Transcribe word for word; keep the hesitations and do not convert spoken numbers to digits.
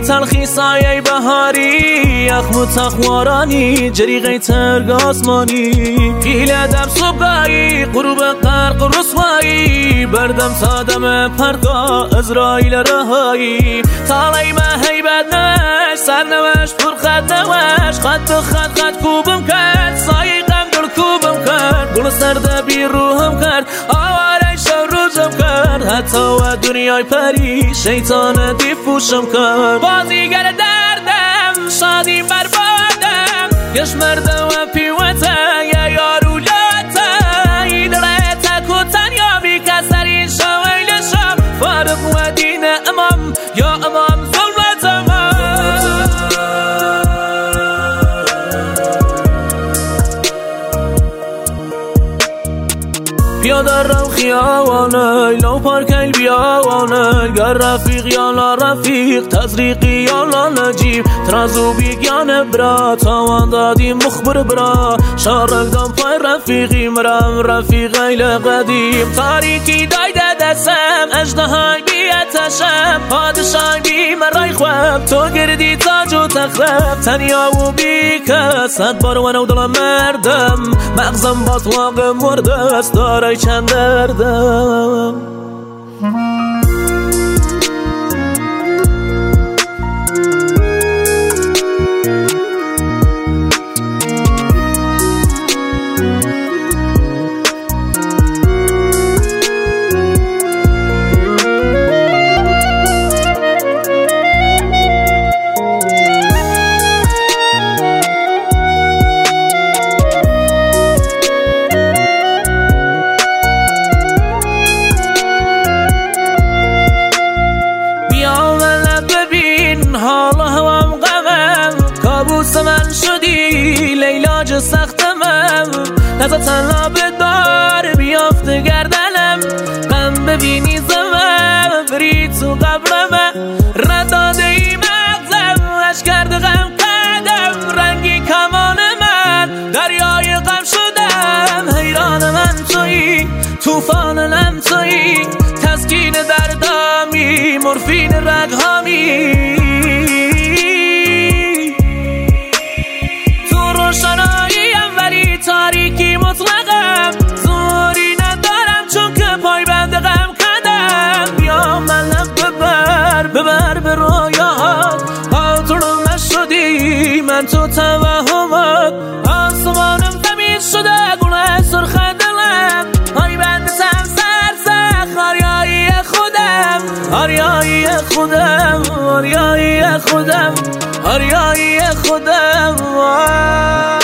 تلخی سایه بهاری یخم و تخوارانی جریغه ترگ آسمانی پیل دم صبحایی غروب غرق رسوایی بردم سادم پرگاه ازرائیل رهایی تالی ما هیبت نوش سرنوش پر خط نوش خط به خط خط کوبم کرد سایه غم دل کوبم کرد گل سرده بی روحم کرد آواره شب روزم کرد حتی و دنیای پری شیطان دیفوشم کرد بازیگر دردم شادی بربادم یش مرده و پیوته یا یارو لاته ایدره تک و تنیا بی کسری شویلشم فارق و دین امام یا امام ظلمت امام پیاده رو خیابانه لو پارکیل بیابانه گر رفیق یا لا رفیق تزریقی یا لا نجیب ترازو بیگانه برا تاوان دادی مخبر برا شارک دم پای رفیقی مرم رفیق ایل قدیم تاریکی دایده دستم اجدهای بیتشم پادشای بی مرای خواب تو گردی تاج و تخرب تنیا و بی کس صد بار و نو دلم مردم مغزم باطلاق مرده است داره چند دردم حالا هوام غمم کابوس من شدی لیلاج سختمم نزا تنها به دار بیافته گردنم غم ببینی زمم بری تو قبرم رد داده ای مغزم اش کرده غم کردم رنگی کمان من دریای غم شدم حیران من تویی توفان نم تویی تسکین دردامی مورفین رگهامی روشناییم ولی تاریکی مطلقم زوری ندارم چون که پای بند غم کردم بیا منم ببر ببر به رویات آتونم نشدی من تو توهمات آسمانم زمین شده گونه سرخ دلم پای بند سم سر سخ آریایی خودم آریایی خودم آریایی خودم آریایی خودم